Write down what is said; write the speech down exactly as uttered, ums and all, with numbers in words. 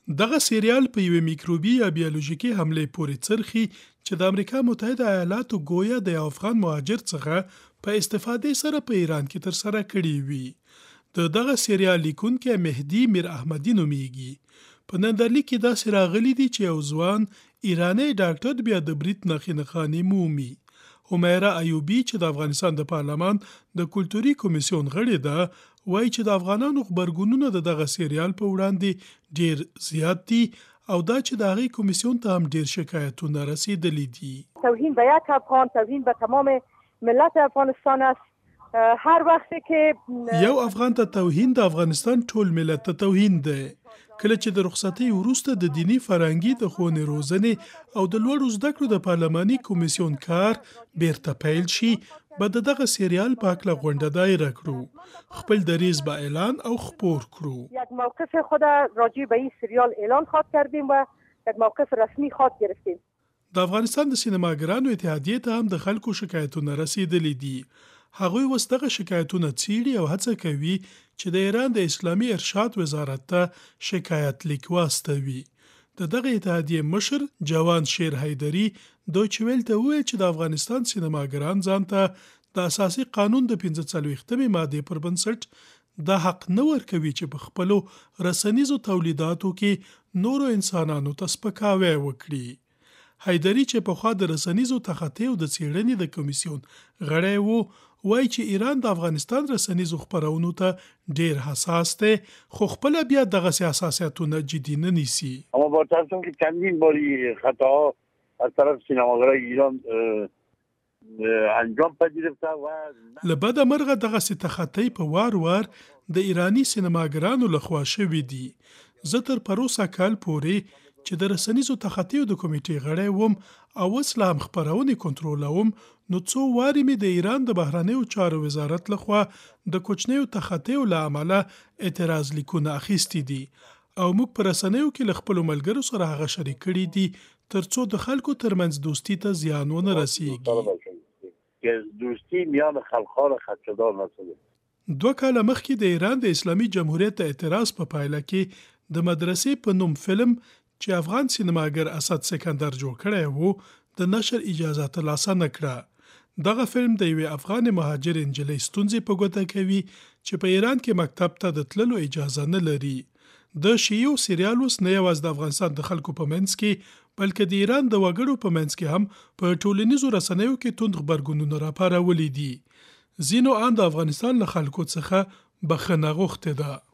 دغه سریال په یوې میکروبي یا بیولوژیکي حملې پورې څرخي چې د امریکا متحده ایالاتو ګویا د یو افغان مهاجر څخه په استفادې سره په ایران کې ترسره کړي وي. د دغه سریال لیکونکی مهدي میر احمدي نومیږي. په نندرلیک کې داسې راغلي دي چې یو ځوان ایرانی ډاکټر بیا د برید نښې نښانې مومي. همیره ایوبي چې د افغانستان د پارلمان د کلتوري کمیسیون غړې ده وایي چې د افغانانو غبرګونونه د دغه سریال په وړاندې ډیر زیات دي او دا چې د هغې کمیسیون ته هم ډیر شکایتونه رسیدلی دي. توهین به یک افغان، توهین به تمام ملت افغانستان است. هر وخت که یو افغان ته توهین د افغانستان ټول ملت ته توهین ده. کله چې د رخصتۍ وروسته د دینی فرهنګي د ښوونې روزنې او د لوړو زده کړو د پارلماني کمیسیون کار بیرته پیل شي به د دغه سریال په هکله غونډه دایره کړو، خپل دریځ به اعلان او خپور کړو. یک موقف خود راجع به این سریال اعلان خواهد کردیم و یک موقف رسمی خواهد گرفتیم. د افغانستان د سینماګرانو اتحادیې ته هم د خلکو شکایتونه رسیدلي دي. هغوی اوس دغه شکایتونه څیړي او هڅه کوي چې د ایران د اسلامي ارشاد وزارت ته شکایت لیک واستوي. د دغه اتحادیې مشر جوان شیر حیدري دویچه ویل ته وویل چې د افغانستان سینماګران ځان ته د اساسي قانون د پنځه څلوېښتمې مادې پر بنسټ دا حق نه ورکوي چې په خپلو رسنیزو تولیداتو کې نورو انسانانو ته سپکاوی وکړي. حیدري چې پخوا د رسنیزو تخطي او د څېړنې د کمیسیون غړی وو وایي چې ایران د افغانستان رسنیزو خپرونو ته ډیر حساس دی خو خپل بیا دغه حساسیتونه جدي نه نیسي. اما با توجه که چندین باری خطاها از طرف سینماگرای ایران انجام پذیرفته و لبد مرغه دغه تخطي په وار وار د ایرانی سینماګرانو لخوا شوې دي. زه تر پروسه کال پورې چې د رسنیزو تخطیو د کمیټې غړی وم او اوس لا هم خپرونې کنټرولوم نو څو وارې مې د ایران د بهرنیو چارو وزارت لخوا د کوچنیو تخطیو له امله اعتراض لیکونه اخیستي دي او موږ په رسنیو کې له خپلو ملګرو سره هغه شریک کړي دي ترڅو د خلکو ترمنځ دوستي ته زیان ونه رسیږي. دوستی میان خلک‌ها را خدشه‌دار نشده. دوه کاله مخکې د ایران د اسلامي جمهوریت اعتراض په پایله کې د مدرسې په نوم فلم چې افغان سینماګر اسد سکندر جوړ کړی وو د نشر اجازه ترلاسه نه کړه. دغه فلم د یوې افغان مهاجر نجلۍ ستونزې په ګوته کوي چې په ایران کې مکتب ته د تللو اجازه نه لري. د شیو سریال اوس نه یوازې د افغانستان د خلکو په منځ کې بلکې د ایران د وګړو په منځ کې هم په ټولنیزو رسنیو کې توند غبرګونونه راپارولي دي. ځینو ان د افغانستان له خلکو څخه بخښنه غوښتې ده.